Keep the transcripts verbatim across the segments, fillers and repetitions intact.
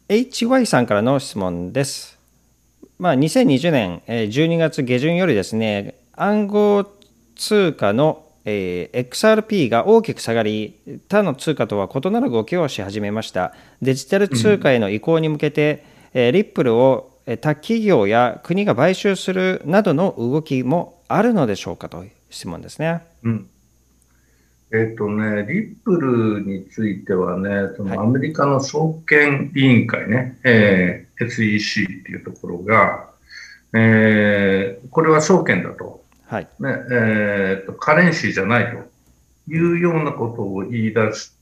エイチワイ さんからの質問です。まあ、にせんにじゅうねんじゅうにがつ下旬よりですね、暗号通貨のえー エックスアールピー が大きく下がり、他の通貨とは異なる動きをし始めました。デジタル通貨うん。 への移行に向けて、えーリップルをえー他企業や国が買収するなどの動きもあるのでしょうかという質問ですね。 うん。えっとね、リップルについてはね、そはい。 のアメリカの証券委員会ね、えー エスイーシー っていうところが、えーこれは証券だと。 はい。 ね、えーと、カレンシーじゃないとうん。 いうようなことを言い出して、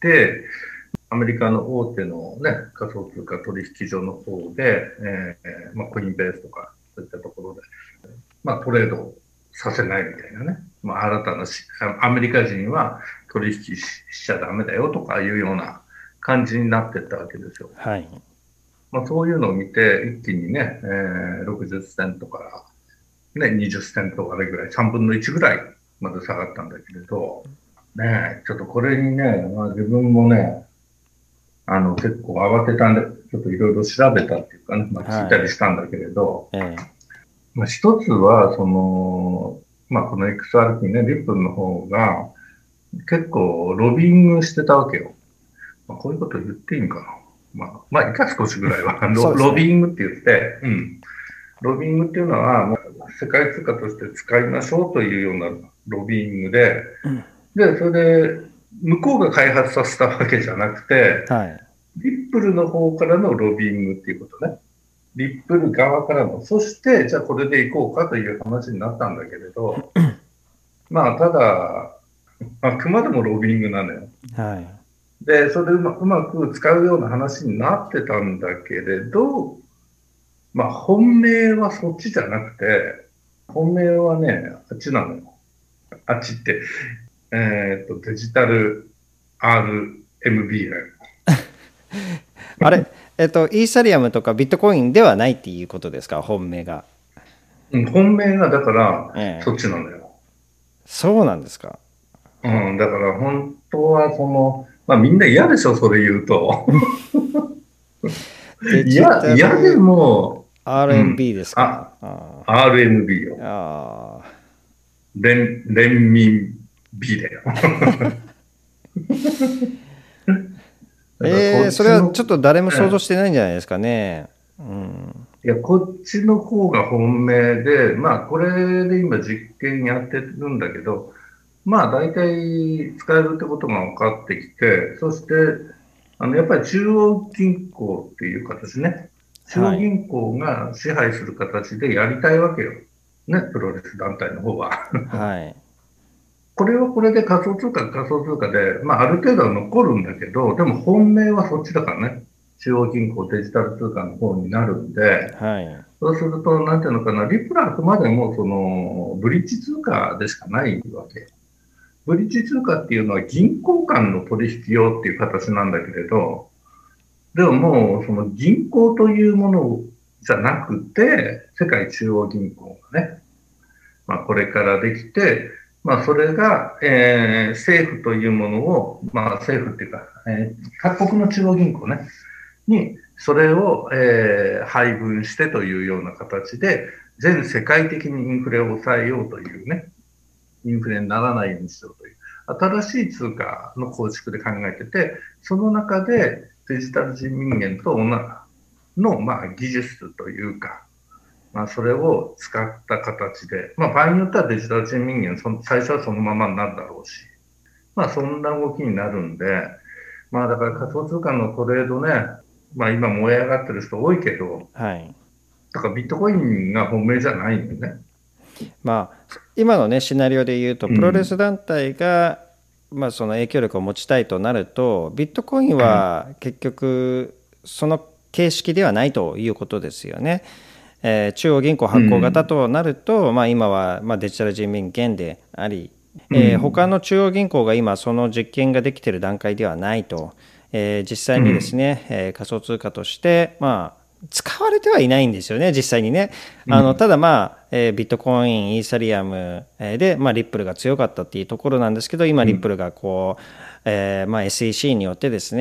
アメリカの大手のね、仮想通貨取引所の方で、えーまあ、コインベースとか、そういったところで、まあ、トレードさせないみたいなね。まあ、新たなし、アメリカ人は取引ししちゃダメだよとかいうような感じになってったわけですよ。 はい。 まあ、そういうのを見て、一気にね、えー、ろくじゅっセントからね、にじゅっセントあれぐらい、さんぶんのいちぐらいまで下がったんだけれど、ね、ちょっとこれにね、まあ、自分もね、あの、結構慌てたんで、ちょっといろいろ調べたっていうかね、まあ、聞いたりはい。 したんだけれど、 えまあ、一つは、その、まあ、この エックスアールピー ね、リップルの方が、結構ロビングしてたわけよ。まあ、こういうこと言っていいんかな。まあ、まあ、いか少しぐらいはー、そロ、 うですね。 ロビングって言って、うん。ロビングっていうのは、まあ、世界通貨として使いましょうというようなロビングで、で、それで、向こうが開発させたわけじゃなくて、 はい。 リップルの方からのロビングっていうことね。リップル側からの。そして、じゃあこれでいこうかという話になったんだけれど、まあ、ただ、あくまでもロビングなのよ。 はい。 で、それでうまうまく使うような話になってたんだけれど、まあ、本命はそっちじゃなくて、本命はね、あっちなのよ。あっちって、えっと、デジタル アールエムビー だよ。 あれ、えっと、イーサリアムとかビットコインではないっていうことですか、本命が。 うん、本命がだから、そっええ。 ちなのよ。 そうなんですか。 うん、だから本当はその、まあみんな嫌でしょ、それ言うと。 デジ嫌、嫌でタルも、うん、 アールエムビー ですか。 あ、 あアールエムビーあ。 よ。 ああ。 連、連民 B だよ。だからえー、 こっそれはちょっちの、 と誰も想像えしてないんじゃないですかね。うん。 いや、こっちの方が本命で、まあこれで今実験やってるんだけど、まあ大体使えるってことが分かってきて、そして、あの、やっぱり中央銀行っていう形ね。中央はい。 銀行が支配する形でやりたいわけよ。ね、プロレス団体の方は。 はい。 これはこれで仮想通貨、仮想通貨で、まあある程度は残るんだけど、でも本命はそっちだからね。中央銀行デジタル通貨の方になるんで、 はい。 そうすると、なんていうのかな、リプラはあくまでもその、ブリッジ通貨でしかないわけよ。ブリッジ通貨っていうのは銀行間の取引用っていう形なんだけれど、でももうその銀行というものじゃなくて、世界中央銀行がね、まあこれからできて、まあそれが、えー、政府というものを、まあ政府っていうか、えー、各国の中央銀行ね、にそれを、えー、配分してというような形で、全世界的にインフレを抑えようというね、インフレにならないようにしようという、新しい通貨の構築で考えてて、その中でデジタル人民元と同じの、まあ、技術というか、まあ、それを使った形で、まあ、場合によってはデジタル人民元、その最初はそのままになるだろうし、まあ、そんな動きになるんで、まあ、だから仮想通貨のトレードね、まあ、今燃え上がってる人多いけど、 はい。 だからビットコインが本命じゃないんだよね。 まあ、今のね、シナリオで言うと、プロレスうん。 団体が、まあ、その影響力を持ちたいとなると、ビットコインうん。 は結局、その形式ではないということですよね。えー中央銀行う発行型ん。 となると、まあ、今はまあデジタル人民元であり、 うえー他ん。 の中央銀行が今その実験ができている段階ではないと、えー実際にですうん。 ね、えー仮想通貨として、まあ、使われてはいないんですよね、実際にね。あのたうん。 だ、まあえービットコイン、イーサリアムえーで、まあ、リップルが強かったっていうところなんですけど、今、 うん。 リップルがこう、えーまあ、エスイーシー によってですね、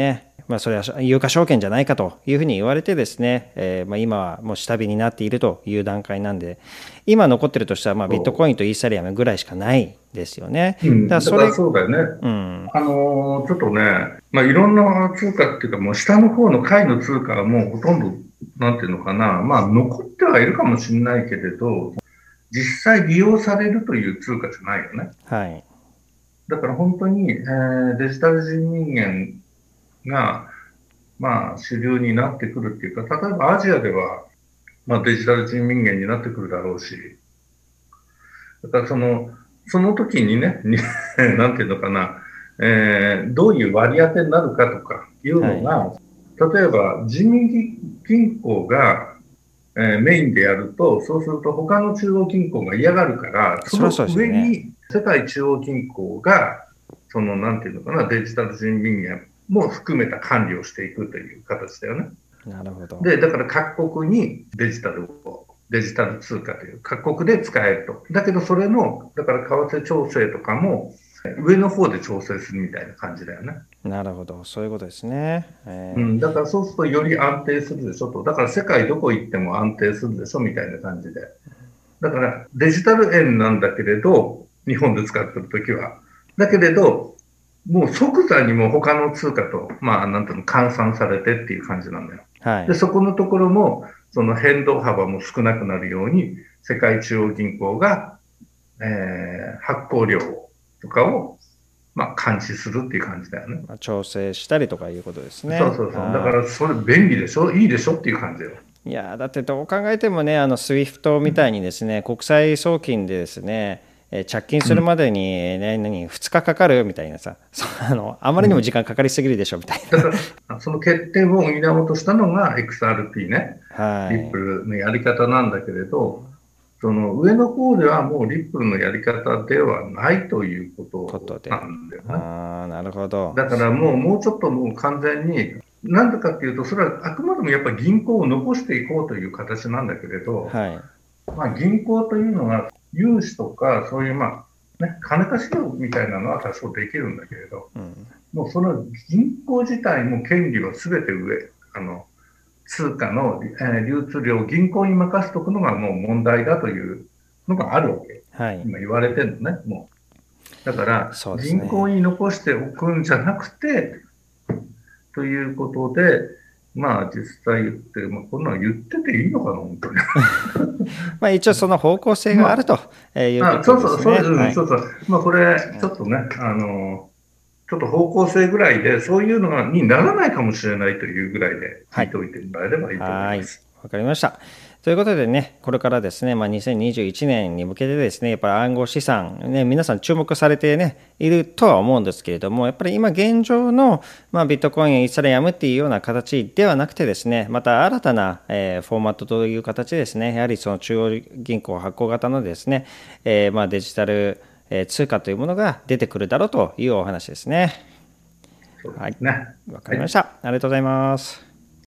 まあ、それは有価証券じゃないかというふうに言われてですね、えーまあ、今はもう下火になっているという段階なんで、今残ってるとしたらまあビットコインとイーサリアムぐらいしかないですよね。 うん、だだからそれ、 からそうだよね。 うん、 あのーちょっとね、まあ、いろんな通貨っていうか、もう下の方の下位の通貨はもうほとんど、なんていうのかな、まあ、残ってはいるかもしれないけれど、実際利用されるという通貨じゃないよね。 はい、 だから本当に、えーデジタル人民元が、まあ、主流になってくるっていうか、例えばアジアでは、まあ、デジタル人民元になってくるだろうし、だからその、その時にね、になんていうのかな、えーどういう割り当てになるかとかいうのが、例えば人民銀行が、えーメインでやると、そうすると他の中央銀行が嫌がるから、そそりゃの上そうですよね。 に世界中央銀行が、その、なんていうのかな、デジタル人民元も含めた管理をしていくという形だよね。 なるほど。 で、だから各国にデジタルを、デジタル通貨という各国で使えると。だけどそれの、だから為替調整とかも上の方で調整するみたいな感じだよね。 なるほど、そういうことですね。えーうん、だからそうするとより安定するでしょと。だから世界どこ行っても安定するでしょみたいな感じで。だからデジタル円なんだけれど、日本で使ってるときは。だけれど、もう即座にも他の通貨と、まあ、なんていうの、換算されてっていう感じなんだよ。 はいで、そこのところも、その変動幅も少なくなるように、世界中央銀行が、えー発行量とかを、まあ、監視するっていう感じだよね。 まあ調整したりとかいうことですね。 そうそうそう。だかあら、それ便利でしょいいでしょっていう感じよ。 ーいやーだってどう考えてもね、あのスイフトみたいにですね、国際送金でですね、えー着金するまでに、ね何ふつかかかるみたいなさ、そうあのあまりにも時間かかりすぎるでしょみたいだから、その欠点を補おうとしたのが エックスアールピー ね。 な。はリップい。 ルのやり方なんだけれど、その上の方ではもうリップルのやり方ではないというこことで。 となんだよね。 ああ、なるほど。 だからもう、もうちょっともう完全に、なんでかっていうと、それはあくまでもやっぱり銀行を残していこうという形なんだけれど、 はい。 まあ銀行というのは融資とかそういうまあ、ね、金貸し業みたいなのは多少できるんだけれど、 うんもうその銀行自体も権利はすべて上、あの、通貨の、えー流通量を銀行に任せておくのがもう問題だというのがあるわけ。 はい。 今言われてるのね、もう。だからそうですね銀行に残しておくんじゃなくて、ということで、まあ実際言って、まあ、こんなの言ってていいのかな、本当に。 まあ一応その方向性があるというあ、 こそうそう、そう、 とですね。 うん、 はい。 そうそう。まあこれ、ちょっとね、あの、ちょっと方向性ぐらいで、そういうのがにならないかもしれないというぐらいで聞いておいてもらえればいいと思いはい。 ます。 わかりました。ということでね、これからですね、まあ、にせんにじゅういちねんに向けてですね、やっぱり暗号資産、ね、皆さん注目されて、ね、いるとは思うんですけれども、やっぱり今現状の、まあ、ビットコイン、イーサリアムっていうような形ではなくてですね、また新たな、えーフォーマットという形でですね、やはりその中央銀行発行型のですね、えーまあデジタルえー通貨というものが出てくるだろうというお話ですね。 そうではい。 すね。 わかりました。ありがとうございます。